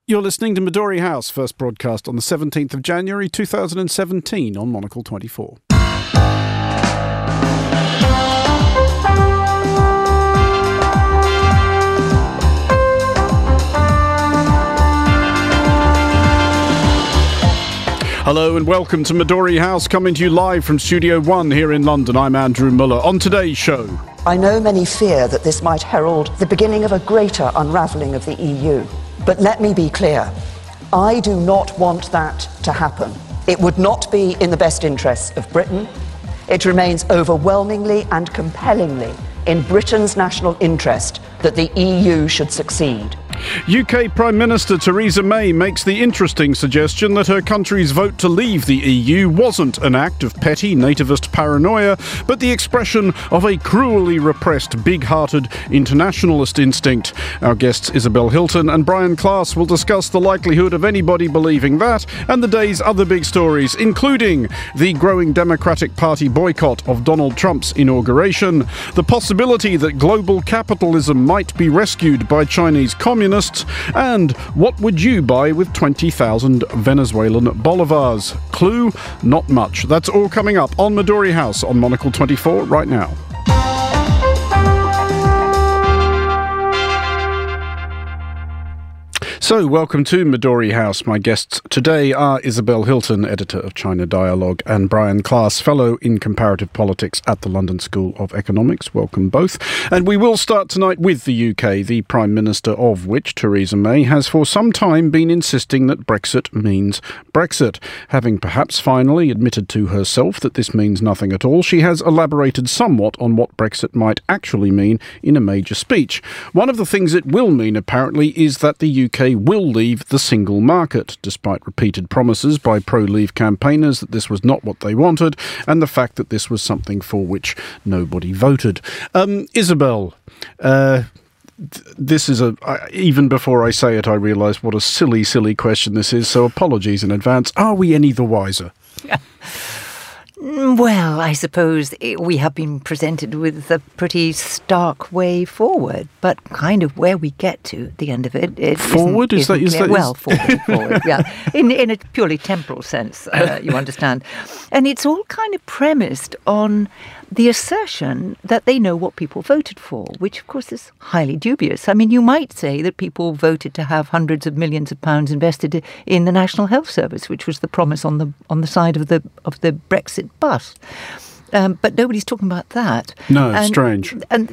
You're listening to Midori House, first broadcast on the 17th of January 2017 on Monocle 24. Hello and welcome to Midori House, coming to you live from Studio One here in London. I'm Andrew Muller. On today's show, I know many fear that this might herald the beginning of a greater unravelling of the EU. But let me be clear, I do not want that to happen. It would not be in the best interests of Britain. It remains overwhelmingly and compellingly in Britain's national interest that the EU should succeed. UK Prime Minister Theresa May makes the interesting suggestion that her country's vote to leave the EU wasn't an act of petty nativist paranoia, but the expression of a cruelly repressed, big-hearted internationalist instinct. Our guests Isabel Hilton and Brian Klaas will discuss the likelihood of anybody believing that and the day's other big stories, including the growing Democratic Party boycott of Donald Trump's inauguration, the possibility that global capitalism might be rescued by Chinese communists, and what would you buy with 20,000 Venezuelan bolivars? Clue? Not much. That's all coming up on Midori House on Monocle 24 right now. So, welcome to Midori House. My guests today are Isabel Hilton, editor of China Dialogue, and Brian Klaas, fellow in comparative politics at the London School of Economics. Welcome both. And we will start tonight with the UK, the Prime Minister of which, Theresa May, has for some time been insisting that Brexit means Brexit. Having perhaps finally admitted to herself that this means nothing at all, she has elaborated somewhat on what Brexit might actually mean in a major speech. One of the things it will mean, apparently, is that the UK will leave the single market, despite repeated promises by pro-leave campaigners that this was not what they wanted, and the fact that this was something for which nobody voted. Isabel, this is even before I say it, I realise what a silly question this is, so apologies in advance. Are we any the wiser? Well, I suppose we have been presented with a pretty stark way forward, but kind of where we get to at the end of it. Forward? Is that well, forward, yeah. In a purely temporal sense, you understand. And it's all kind of premised on the assertion that they know what people voted for, which, of course, is highly dubious. I mean, you might say that people voted to have hundreds of millions of pounds invested in the National Health Service, which was the promise on the side of the Brexit bus. But nobody's talking about that. No, it's strange. And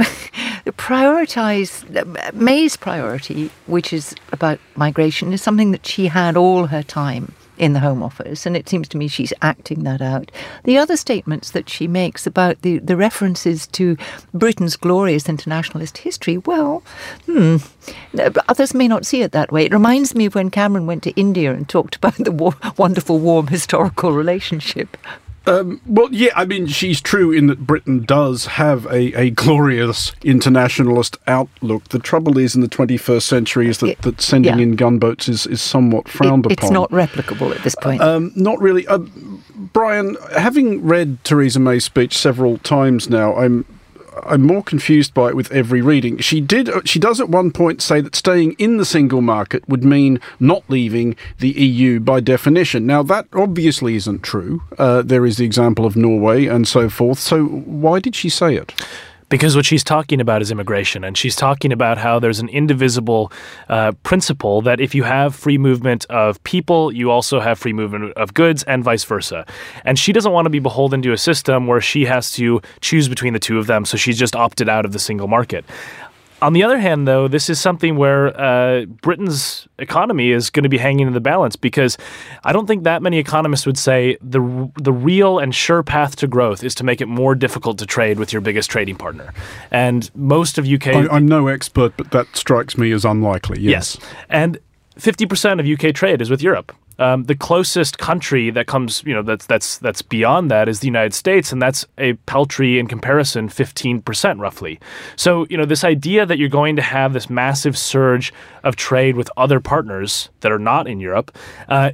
May's priority, which is about migration, is something that she had all her time in the Home Office, and it seems to me she's acting that out. The other statements that she makes about the references to Britain's glorious internationalist history, well, others may not see it that way. It reminds me of when Cameron went to India and talked about the wonderful, warm, historical relationship. Well, yeah, I mean, she's true in that Britain does have a glorious internationalist outlook. The trouble is, in the 21st century, is that sending in gunboats is somewhat frowned upon. It's not replicable at this point. Not really. Brian, having read Theresa May's speech several times now, I'm more confused by it with every reading. She does at one point say that staying in the single market would mean not leaving the EU by definition. Now, that obviously isn't true. There is the example of Norway and so forth. So why did she say it? Because what she's talking about is immigration, and she's talking about how there's an indivisible principle that if you have free movement of people, you also have free movement of goods and vice versa. And she doesn't want to be beholden to a system where she has to choose between the two of them, so she's just opted out of the single market. On the other hand, though, this is something where Britain's economy is going to be hanging in the balance, because I don't think that many economists would say the real and sure path to growth is to make it more difficult to trade with your biggest trading partner. And most of UK... I'm no expert, but that strikes me as unlikely, yes. And 50% of UK trade is with Europe. The closest country that comes, that's beyond that is the United States, and that's a paltry, in comparison, 15% roughly. So, this idea that you're going to have this massive surge of trade with other partners that are not in Europe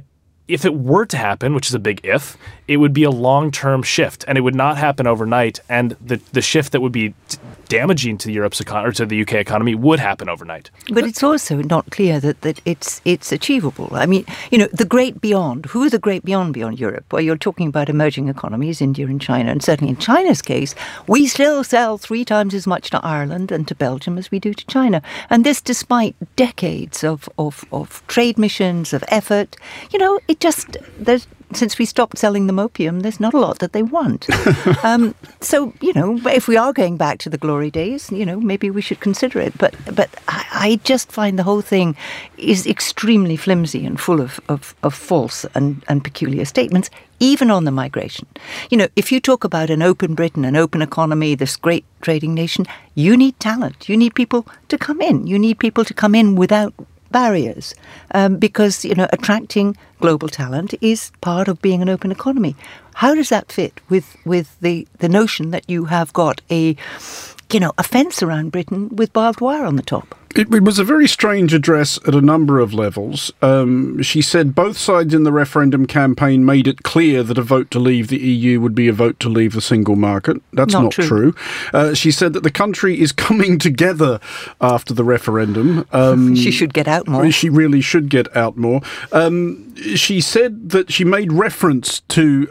if it were to happen, which is a big if, it would be a long-term shift, and it would not happen overnight. And the shift that would be damaging to Europe's or to the UK economy would happen overnight. But it's also not clear that it's achievable. I mean, the great beyond. Who are the great beyond Europe? Well, you're talking about emerging economies, India and China, and certainly in China's case, we still sell 3 times as much to Ireland and to Belgium as we do to China, and this despite decades of trade missions, of effort. Since we stopped selling them opium, there's not a lot that they want. So, if we are going back to the glory days, maybe we should consider it. But I just find the whole thing is extremely flimsy and full of false and peculiar statements, even on the migration. If you talk about an open Britain, an open economy, this great trading nation, you need talent. You need people to come in. You need people to come in without barriers, because attracting global talent is part of being an open economy. How does that fit with the notion that you have got a fence around Britain with barbed wire on the top? It was a very strange address at a number of levels. She said both sides in the referendum campaign made it clear that a vote to leave the EU would be a vote to leave the single market. That's not true. She said that the country is coming together after the referendum. She should get out more. She really should get out more. She said that she made reference to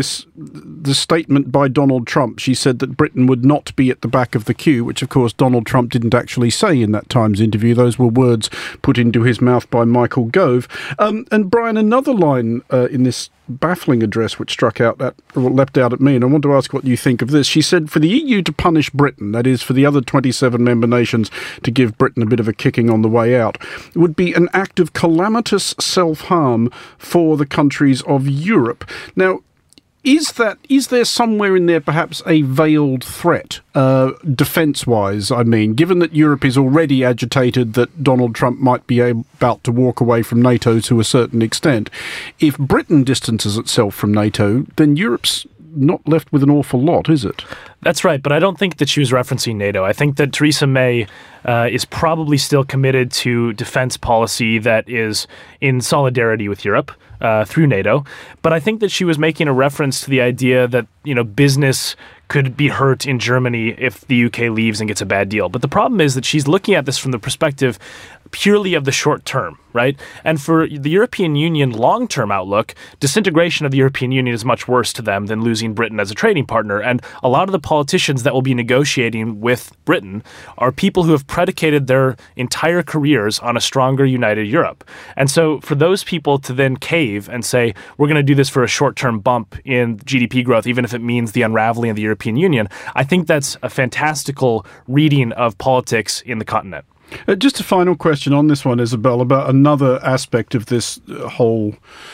the statement by Donald Trump. She said that Britain would not be at the back of the queue, which of course Donald Trump didn't actually say in that Times interview. Those were words put into his mouth by Michael Gove. And Brian, another line in this baffling address which leapt out at me, and I want to ask what you think of this. She said for the EU to punish Britain, that is for the other 27 member nations to give Britain a bit of a kicking on the way out, would be an act of calamitous self-harm for the countries of Europe. Now, is there somewhere in there perhaps a veiled threat, defence-wise, I mean, given that Europe is already agitated that Donald Trump might be about to walk away from NATO to a certain extent? If Britain distances itself from NATO, then Europe's not left with an awful lot, is it? That's right, but I don't think that she was referencing NATO. I think that Theresa May is probably still committed to defense policy that is in solidarity with Europe through NATO. But I think that she was making a reference to the idea that, business could be hurt in Germany if the UK leaves and gets a bad deal. But the problem is that she's looking at this from the perspective purely of the short term, right? And for the European Union long-term outlook, disintegration of the European Union is much worse to them than losing Britain as a trading partner. And a lot of the politicians that will be negotiating with Britain are people who have predicated their entire careers on a stronger, united Europe. And so for those people to then cave and say, we're going to do this for a short-term bump in GDP growth, even if it means the unraveling of the European Union, I think that's a fantastical reading of politics in the continent. Just a final question on this one, Isabel, about another aspect of this whole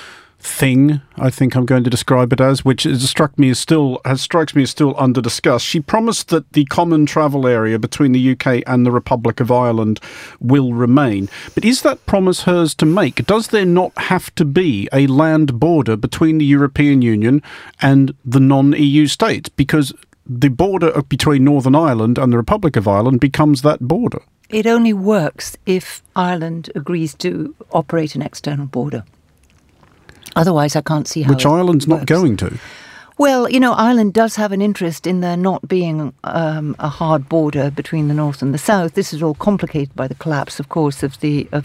thing, I think I'm going to describe it as, which strikes me as still under discussed. She promised that the common travel area between the UK and the Republic of Ireland will remain. But is that promise hers to make? Does there not have to be a land border between the European Union and the non-EU states? Because the border between Northern Ireland and the Republic of Ireland becomes that border. It only works if Ireland agrees to operate an external border. Otherwise, I can't see how Which Ireland's not going to. Well, Ireland does have an interest in there not being a hard border between the north and the south. This is all complicated by the collapse, of course, of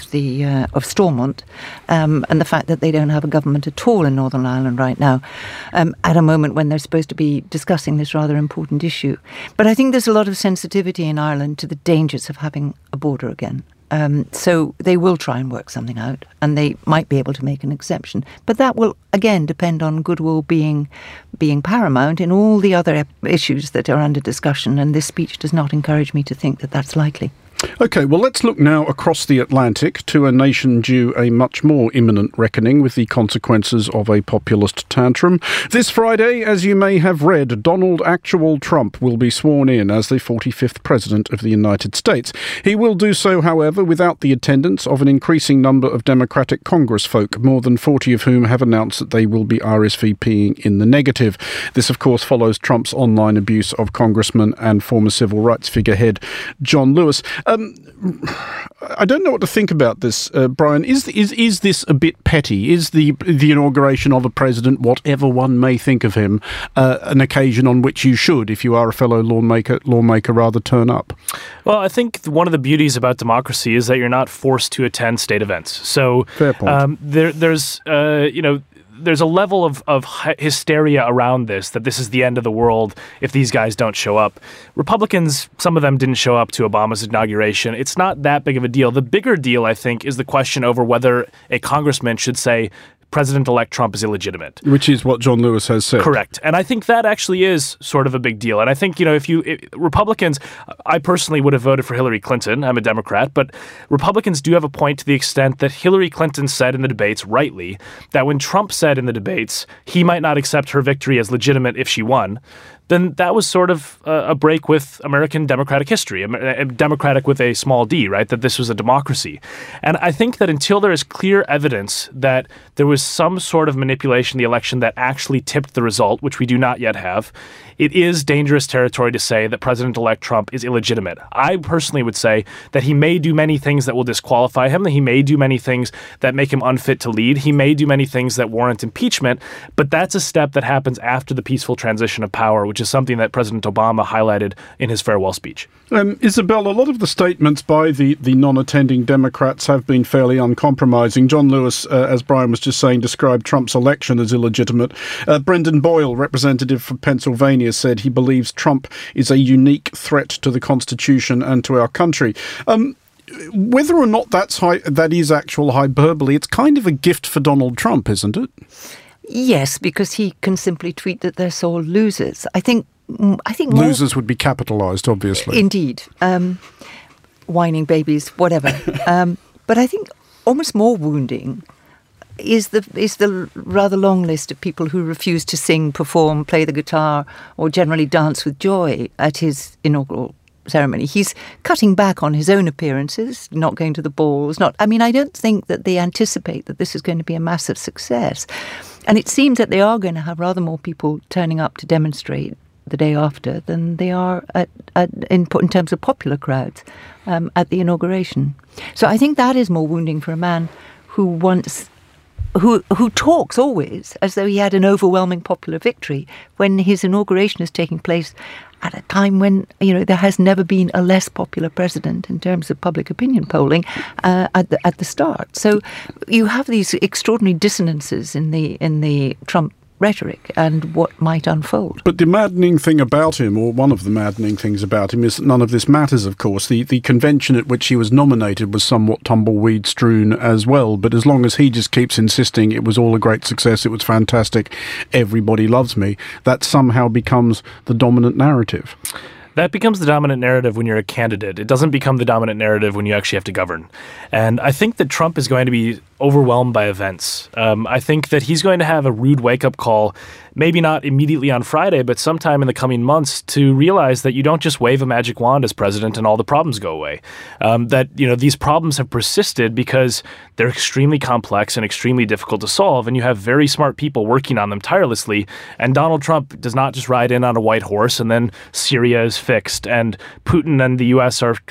Stormont, and the fact that they don't have a government at all in Northern Ireland right now, at a moment when they're supposed to be discussing this rather important issue. But I think there's a lot of sensitivity in Ireland to the dangers of having a border again. So they will try and work something out, and they might be able to make an exception. But that will, again, depend on goodwill being paramount in all the other issues that are under discussion, and this speech does not encourage me to think that that's likely. OK, well, let's look now across the Atlantic to a nation due a much more imminent reckoning with the consequences of a populist tantrum. This Friday, as you may have read, Donald Actual Trump will be sworn in as the 45th President of the United States. He will do so, however, without the attendance of an increasing number of Democratic congressfolk, more than 40 of whom have announced that they will be RSVPing in the negative. This, of course, follows Trump's online abuse of Congressman and former civil rights figurehead John Lewis. I don't know what to think about this, Brian. Is this a bit petty? Is the inauguration of a president, whatever one may think of him, an occasion on which you should, if you are a fellow lawmaker, rather turn up? Well, I think one of the beauties about democracy is that you're not forced to attend state events. So fair point. There's a level of hysteria around this, that this is the end of the world if these guys don't show up. Republicans, some of them didn't show up to Obama's inauguration. It's not that big of a deal. The bigger deal, I think, is the question over whether a congressman should say President-elect Trump is illegitimate. Which is what John Lewis has said. Correct. And I think that actually is sort of a big deal. And I think, if Republicans, I personally would have voted for Hillary Clinton. I'm a Democrat. But Republicans do have a point to the extent that Hillary Clinton said in the debates, rightly, that when Trump said in the debates he might not accept her victory as legitimate if she won, then that was sort of a break with American democratic history, democratic with a small d, right? That this was a democracy. And I think that until there is clear evidence that there was some sort of manipulation in the election that actually tipped the result, which we do not yet have, it is dangerous territory to say that President-elect Trump is illegitimate. I personally would say that he may do many things that will disqualify him, that he may do many things that make him unfit to lead, he may do many things that warrant impeachment, but that's a step that happens after the peaceful transition of power, which is something that President Obama highlighted in his farewell speech. Isabel, a lot of the statements by the non-attending Democrats have been fairly uncompromising. John Lewis, as Brian was just saying, described Trump's election as illegitimate. Brendan Boyle, representative from Pennsylvania, said he believes Trump is a unique threat to the Constitution and to our country. Whether or not that is actual hyperbole, it's kind of a gift for Donald Trump, isn't it? Yes, because he can simply tweet that they're sore losers. I think losers would be capitalised, obviously. Indeed. Whining babies, whatever. But I think almost more wounding is the rather long list of people who refuse to sing, perform, play the guitar, or generally dance with joy at his inaugural ceremony. He's cutting back on his own appearances, not going to the balls. I don't think that they anticipate that this is going to be a massive success. And it seems that they are going to have rather more people turning up to demonstrate the day after than they are in terms of popular crowds at the inauguration. So I think that is more wounding for a man who talks always as though he had an overwhelming popular victory when his inauguration is taking place at a time when there has never been a less popular president in terms of public opinion polling at the start. So you have these extraordinary dissonances in the Trump rhetoric and what might unfold. But the maddening thing about him, or one of the maddening things about him, is that none of this matters, of course. The convention at which he was nominated was somewhat tumbleweed-strewn as well, but as long as he just keeps insisting it was all a great success, it was fantastic, everybody loves me, that somehow becomes the dominant narrative. That becomes the dominant narrative when you're a candidate. It doesn't become the dominant narrative when you actually have to govern. And I think that Trump is going to be overwhelmed by events. I think that he's going to have a rude wake-up call, maybe not immediately on Friday, but sometime in the coming months, to realize that you don't just wave a magic wand as president and all the problems go away. These problems have persisted because they're extremely complex and extremely difficult to solve, and you have very smart people working on them tirelessly. And Donald Trump does not just ride in on a white horse and then Syria is fixed and Putin and the U.S. are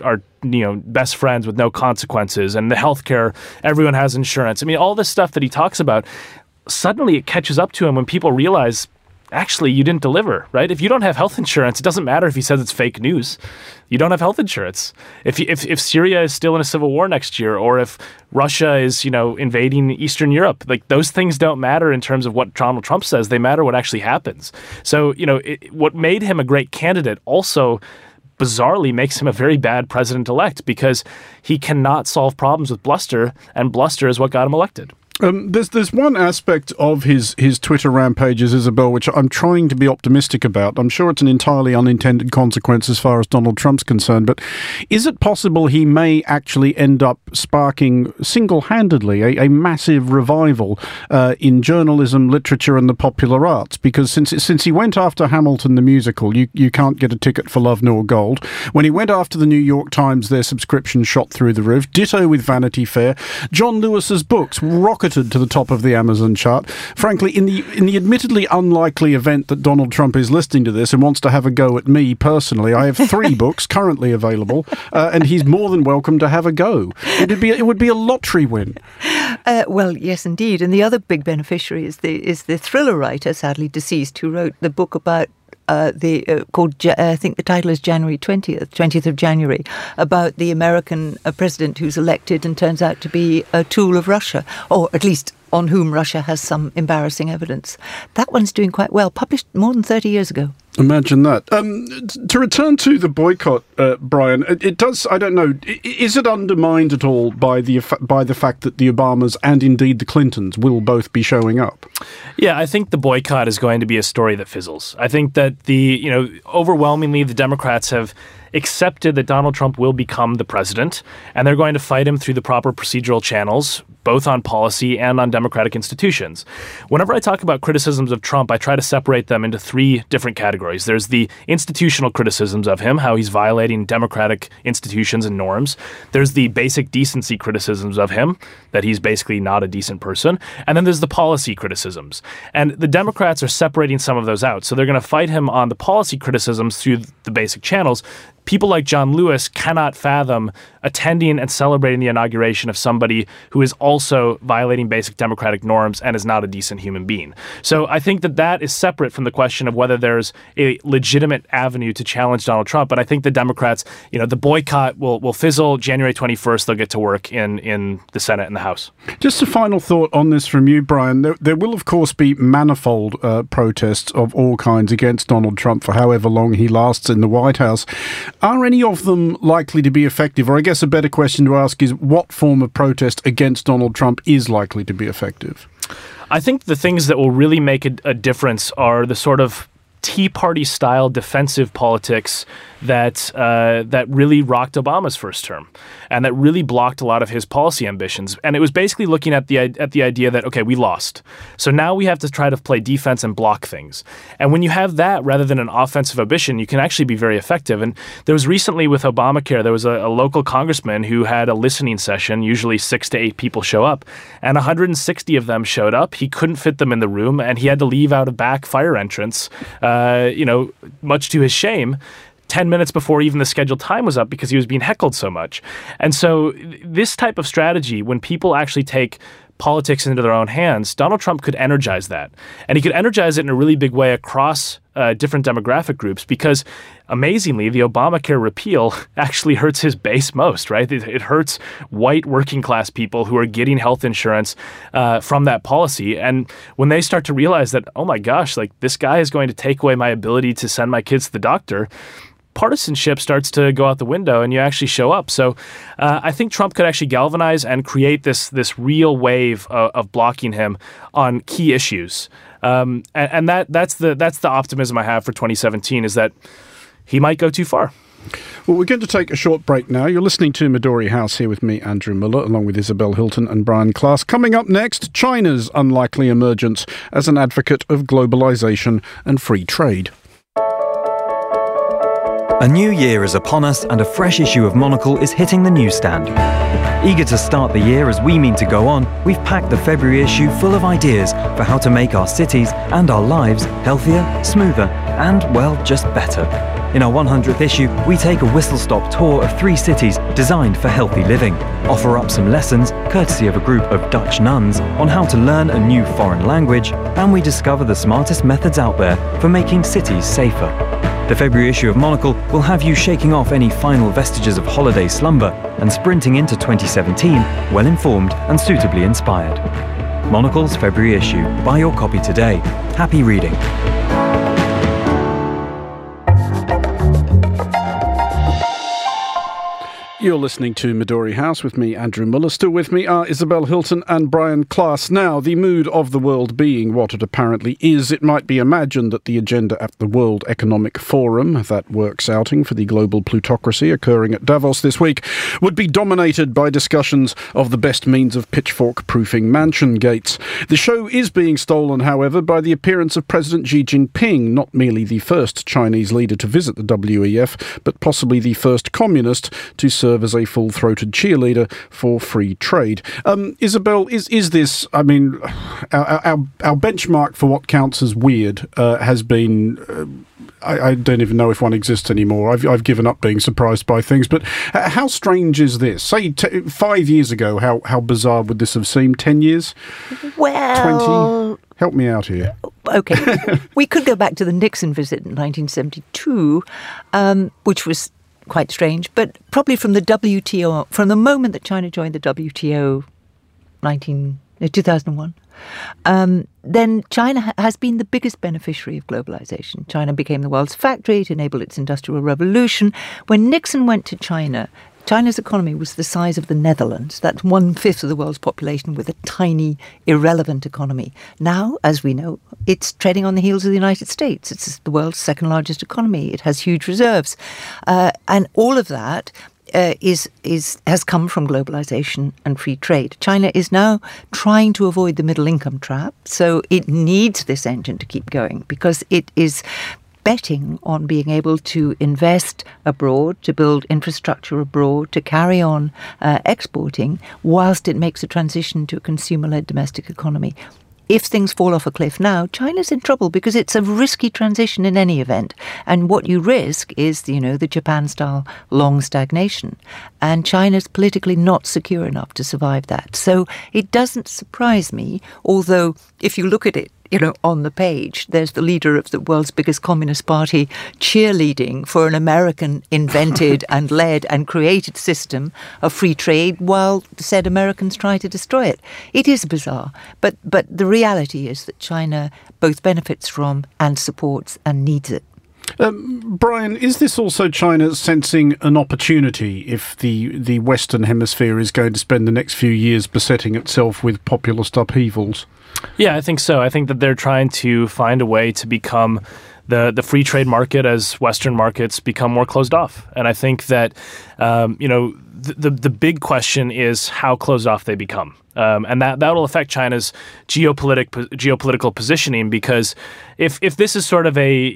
best friends with no consequences, and the healthcare, everyone has insurance. All this stuff that he talks about, suddenly it catches up to him when people realize, actually, you didn't deliver, right? If you don't have health insurance, it doesn't matter if he says it's fake news. You don't have health insurance. If Syria is still in a civil war next year, or if Russia is, invading Eastern Europe, those things don't matter in terms of what Donald Trump says. They matter what actually happens. So, what made him a great candidate also bizarrely makes him a very bad president-elect, because he cannot solve problems with bluster, and bluster is what got him elected. There's one aspect of his Twitter rampages, Isabel, which I'm trying to be optimistic about. I'm sure it's an entirely unintended consequence as far as Donald Trump's concerned, but is it possible he may actually end up sparking single-handedly a massive revival in journalism, literature and the popular arts? Because since he went after Hamilton the musical, you can't get a ticket for Love Nor Gold. When he went after the New York Times, their subscription shot through the roof. Ditto with Vanity Fair. John Lewis's books rocketed skyrocketed to the top of the Amazon chart. Frankly, in the admittedly unlikely event that Donald Trump is listening to this and wants to have a go at me personally, I have 3 books currently available, and he's more than welcome to have a go. It would be a lottery win. Well, yes, indeed. And the other big beneficiary is the thriller writer, sadly deceased, who wrote the book about I think the title is January 20th of January, about the American president who's elected and turns out to be a tool of Russia, or at least on whom Russia has some embarrassing evidence. That one's doing quite well, published more than 30 years ago. Imagine that. To return to the boycott, Brian, it does, I don't know, is it undermined at all by the fact that the Obamas and indeed the Clintons will both be showing up? Yeah, I think the boycott is going to be a story that fizzles. I think that overwhelmingly the Democrats have accepted that Donald Trump will become the president, and they're going to fight him through the proper procedural channels, both on policy and on democratic institutions. Whenever I talk about criticisms of Trump, I try to separate them into 3 different categories. There's the institutional criticisms of him, how he's violating democratic institutions and norms. There's the basic decency criticisms of him, that he's basically not a decent person. And then there's the policy criticisms. And the Democrats are separating some of those out. So they're going to fight him on the policy criticisms through the basic channels. People like John Lewis cannot fathom attending and celebrating the inauguration of somebody who is also violating basic democratic norms and is not a decent human being. So I think that is separate from the question of whether there's a legitimate avenue to challenge Donald Trump. But I think the Democrats, the boycott will fizzle. January 21st, they'll get to work in the Senate and the House. Just a final thought on this from you, Brian. There will, of course, be manifold protests of all kinds against Donald Trump for however long he lasts in the White House. Are any of them likely to be effective? Or I guess a better question to ask is, what form of protest against Donald Trump is likely to be effective? I think the things that will really make a difference are the sort of Tea Party-style defensive politics that really rocked Obama's first term, and that really blocked a lot of his policy ambitions. And it was basically looking at the idea that, okay, we lost, so now we have to try to play defense and block things. And when you have that rather than an offensive ambition, you can actually be very effective. And there was recently with Obamacare, there was a local congressman who had a listening session. Usually 6 to 8 people show up, and 160 of them showed up. He couldn't fit them in the room, and he had to leave out a back fire entrance, much to his shame, 10 minutes before even the scheduled time was up because he was being heckled so much. And so this type of strategy, when people actually take politics into their own hands, Donald Trump could energize that. And he could energize it in a really big way across different demographic groups, because amazingly, the Obamacare repeal actually hurts his base most, right? It hurts white working class people who are getting health insurance from that policy. And when they start to realize that, oh my gosh, like this guy is going to take away my ability to send my kids to the doctor, partisanship starts to go out the window and you actually show up. So I think Trump could actually galvanize and create this real wave of blocking him on key issues. And that's the optimism I have for 2017, is that he might go too far. Well, we're going to take a short break now. You're listening to Midori House here with me, Andrew Muller, along with Isabel Hilton and Brian Klaas. Coming up next, China's unlikely emergence as an advocate of globalization and free trade. A new year is upon us and a fresh issue of Monocle is hitting the newsstand. Eager to start the year as we mean to go on, we've packed the February issue full of ideas for how to make our cities and our lives healthier, smoother, and, well, just better. In our 100th issue, we take a whistle-stop tour of 3 cities designed for healthy living, offer up some lessons, courtesy of a group of Dutch nuns, on how to learn a new foreign language, and we discover the smartest methods out there for making cities safer. The February issue of Monocle will have you shaking off any final vestiges of holiday slumber and sprinting into 2017 well-informed and suitably inspired. Monocle's February issue. Buy your copy today. Happy reading. You're listening to Midori House with me, Andrew Muller. Still with me are Isabel Hilton and Brian Klaas. Now, the mood of the world being what it apparently is, it might be imagined that the agenda at the World Economic Forum, that works outing for the global plutocracy occurring at Davos this week, would be dominated by discussions of the best means of pitchfork-proofing mansion gates. The show is being stolen, however, by the appearance of President Xi Jinping, not merely the first Chinese leader to visit the WEF, but possibly the first communist to serve serve as a full-throated cheerleader for free trade. Isabel, is this, I mean, our benchmark for what counts as weird has been... I don't even know if one exists anymore. I've given up being surprised by things. But how strange is this? Say 5 years ago, how bizarre would this have seemed? 10 years? Well... 20? Help me out here. Okay. We could go back to the Nixon visit in 1972, which was quite strange. But probably from the WTO, from the moment that China joined the WTO, 2001, then China has been the biggest beneficiary of globalization. China became the world's factory. It enabled its industrial revolution. When Nixon went to China, China's economy was the size of the Netherlands. That's 1/5 of the world's population with a tiny, irrelevant economy. Now, as we know, it's treading on the heels of the United States. It's the world's second largest economy. It has huge reserves. And all of that has come from globalization and free trade. China is now trying to avoid the middle income trap, so it needs this engine to keep going because it is betting on being able to invest abroad, to build infrastructure abroad, to carry on exporting whilst it makes a transition to a consumer-led domestic economy. If things fall off a cliff now, China's in trouble because it's a risky transition in any event. And what you risk is, the Japan-style long stagnation. And China's politically not secure enough to survive that. So it doesn't surprise me, although if you look at it, on the page, there's the leader of the world's biggest communist party cheerleading for an American invented and led and created system of free trade while said Americans try to destroy it. It is bizarre, but the reality is that China both benefits from and supports and needs it. Brian, is this also China sensing an opportunity if the Western Hemisphere is going to spend the next few years besetting itself with populist upheavals? Yeah, I think so. I think that they're trying to find a way to become the free trade market as Western markets become more closed off. And I think that, the big question is how closed off they become. And that will affect China's geopolitical positioning, because if this is sort of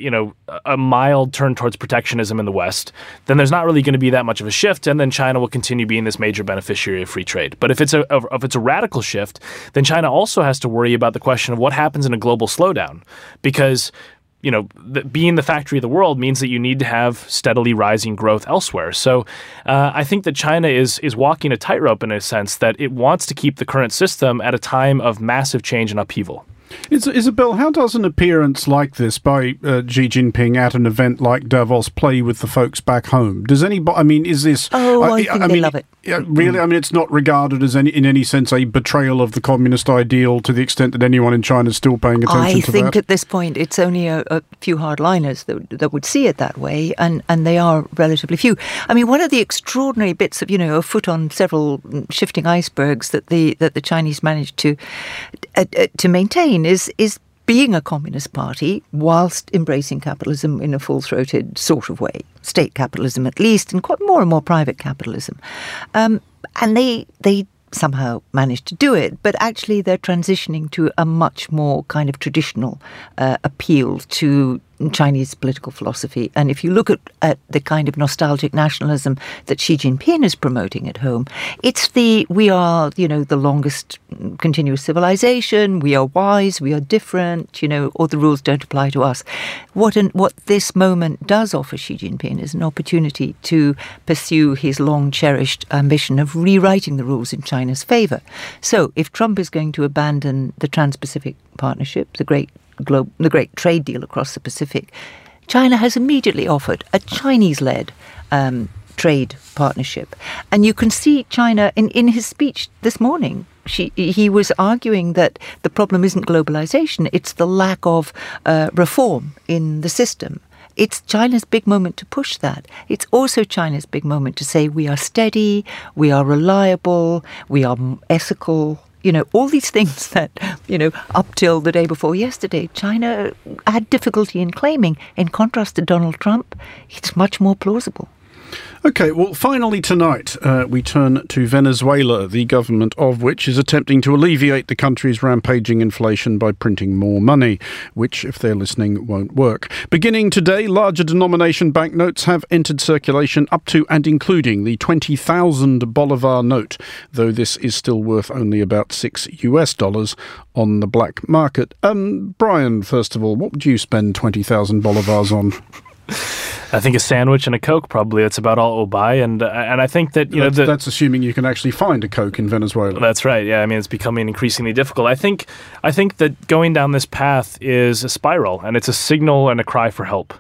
a mild turn towards protectionism in the West, then there's not really going to be that much of a shift, and then China will continue being this major beneficiary of free trade. But if it's a radical shift, then China also has to worry about the question of what happens in a global slowdown, because being the factory of the world means that you need to have steadily rising growth elsewhere. So I think that China is walking a tightrope in a sense that it wants to keep the current system at a time of massive change and upheaval. Isabel, how does an appearance like this by Xi Jinping at an event like Davos play with the folks back home? Does anybody, is this... I think they love it. Really? It's not regarded as in any sense a betrayal of the communist ideal to the extent that anyone in China is still paying attention to that? I think at this point it's only a few hardliners that would see it that way, and they are relatively few. One of the extraordinary bits of, a foot on several shifting icebergs that the Chinese managed to maintain is being a communist party whilst embracing capitalism in a full-throated sort of way, state capitalism at least, and quite more and more private capitalism. And they somehow managed to do it, but actually they're transitioning to a much more kind of traditional appeal to Chinese political philosophy. And if you look at the kind of nostalgic nationalism that Xi Jinping is promoting at home, it's we are, the longest continuous civilization, we are wise, we are different, all the rules don't apply to us. What this moment does offer Xi Jinping is an opportunity to pursue his long-cherished ambition of rewriting the rules in China's favour. So if Trump is going to abandon the Trans-Pacific Partnership, the great trade deal across the Pacific, China has immediately offered a Chinese-led trade partnership. And you can see China, in his speech this morning, he was arguing that the problem isn't globalization, it's the lack of reform in the system. It's China's big moment to push that. It's also China's big moment to say we are steady, we are reliable, we are ethical. All these things that, up till the day before yesterday, China had difficulty in claiming. In contrast to Donald Trump, it's much more plausible. OK, well, finally tonight, we turn to Venezuela, the government of which is attempting to alleviate the country's rampaging inflation by printing more money, which, if they're listening, won't work. Beginning today, larger denomination banknotes have entered circulation up to and including the 20,000 Bolivar note, though this is still worth only about $6 on the black market. Brian, first of all, what would you spend 20,000 Bolivars on? I think a sandwich and a Coke, probably. That's about all we'll buy. And I think that, that's assuming you can actually find a Coke in Venezuela. That's right. Yeah, I mean, it's becoming increasingly difficult. I think that going down this path is a spiral, and it's a signal and a cry for help.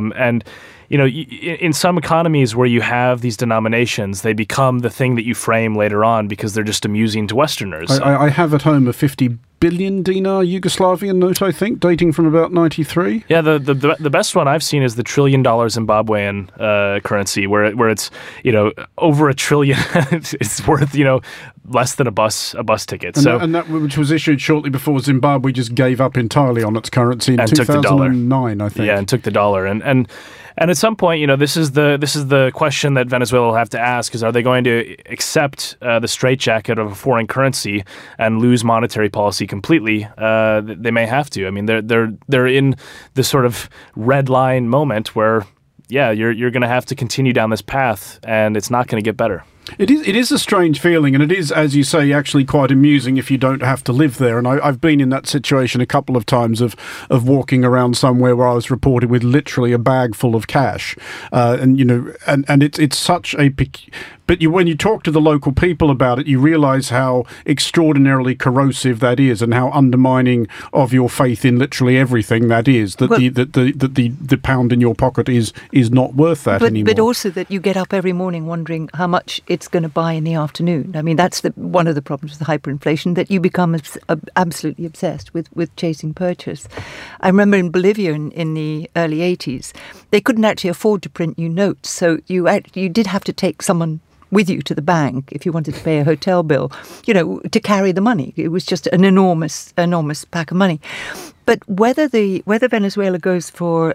In some economies where you have these denominations, they become the thing that you frame later on because they're just amusing to Westerners. I have at home a 50 billion dinar Yugoslavian note, I think, dating from about 93. Yeah, the best one I've seen is the $1 trillion Zimbabwean currency, where it's over $1 trillion. It's worth less than a bus ticket. And that which was issued shortly before Zimbabwe just gave up entirely on its currency in 2009, I think. Yeah, and took the dollar. And at some point, this is the question that Venezuela will have to ask: is are they going to accept the straitjacket of a foreign currency and lose monetary policy completely? They may have to. I mean, they're in this sort of red line moment where, you're going to have to continue down this path, and it's not going to get better. It is a strange feeling, and it is, as you say, actually quite amusing if you don't have to live there. And I've been in that situation a couple of times of walking around somewhere where I was reported with literally a bag full of cash, and it's such a. But when you talk to the local people about it, you realise how extraordinarily corrosive that is, and how undermining of your faith in literally everything that is. That the pound in your pocket is not worth that anymore. But also that you get up every morning wondering how much it's going to buy in the afternoon. I mean, that's one of the problems with hyperinflation, that you become absolutely obsessed with chasing purchase. I remember in Bolivia in the early 80s, they couldn't actually afford to print new notes, so you did have to take someone with you to the bank if you wanted to pay a hotel bill, to carry the money. It was just an enormous pack of money. But whether Venezuela goes for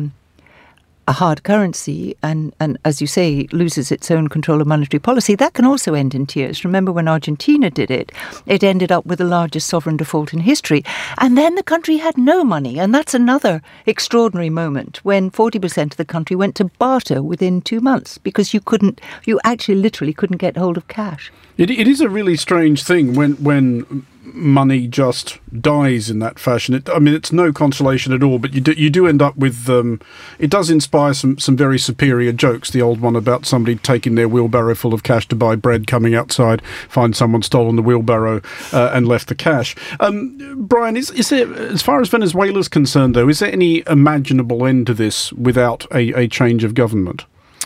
a hard currency and, as you say, loses its own control of monetary policy, that can also end in tears. Remember when Argentina did it, it ended up with the largest sovereign default in history. And then the country had no money. And that's another extraordinary moment when 40% of the country went to barter within 2 months because you actually literally couldn't get hold of cash. It is a really strange thing when money just dies in that fashion. It's no consolation at all, but you do end up with it does inspire some very superior jokes. The old one about somebody taking their wheelbarrow full of cash to buy bread, coming outside, find someone stolen the wheelbarrow and left the cash. Brian, is there, as far as Venezuela's concerned, though, is there any imaginable end to this without a change of government?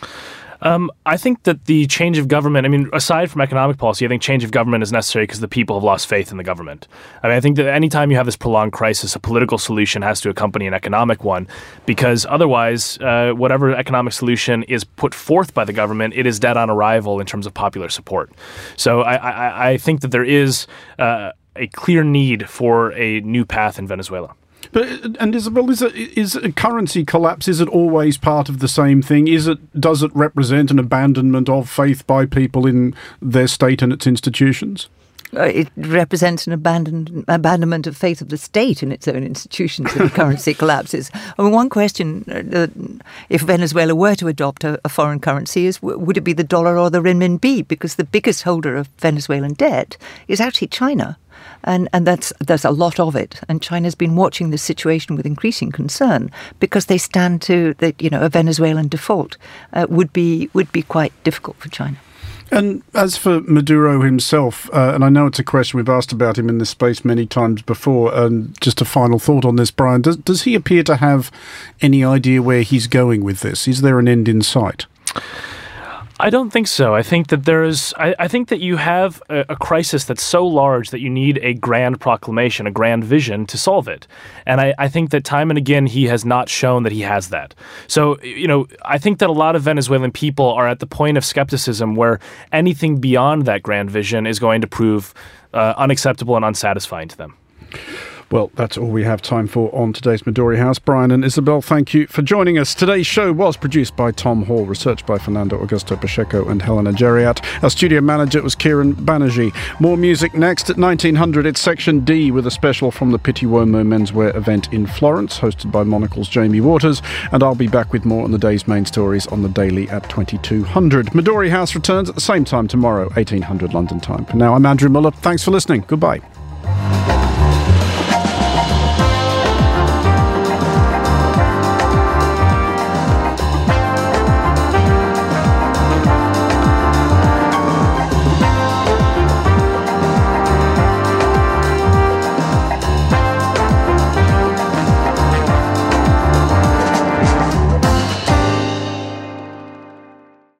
I think that the change of government, aside from economic policy, I think change of government is necessary because the people have lost faith in the government. I think that anytime you have this prolonged crisis, a political solution has to accompany an economic one, because otherwise, whatever economic solution is put forth by the government, it is dead on arrival in terms of popular support. So I think that there is a clear need for a new path in Venezuela. And Isabel, is a currency collapse, is it always part of the same thing? Does it represent an abandonment of faith by people in their state and its institutions? It represents an abandonment of faith of the state in its own institutions if the currency collapses. One question, if Venezuela were to adopt a foreign currency, is would it be the dollar or the renminbi? Because the biggest holder of Venezuelan debt is actually China. And there's a lot of it. And China's been watching this situation with increasing concern because they stand to that, a Venezuelan default would be quite difficult for China. And as for Maduro himself, and I know it's a question we've asked about him in this space many times before, and just a final thought on this, Brian, does he appear to have any idea where he's going with this? Is there an end in sight? I don't think so. I think that I think that you have a crisis that's so large that you need a grand proclamation, a grand vision to solve it. And I think that time and again he has not shown that he has that. So, I think that a lot of Venezuelan people are at the point of skepticism where anything beyond that grand vision is going to prove unacceptable and unsatisfying to them. Well, that's all we have time for on today's Midori House. Brian and Isabel, thank you for joining us. Today's show was produced by Tom Hall, researched by Fernando Augusto Pacheco and Helena Geriat. Our studio manager was Kieran Banerjee. More music next at 1900. It's Section D with a special from the Pitti Uomo menswear event in Florence, hosted by Monocle's Jamie Waters. And I'll be back with more on the day's main stories on the Daily at 2200. Midori House returns at the same time tomorrow, 1800 London time. For now, I'm Andrew Muller. Thanks for listening. Goodbye.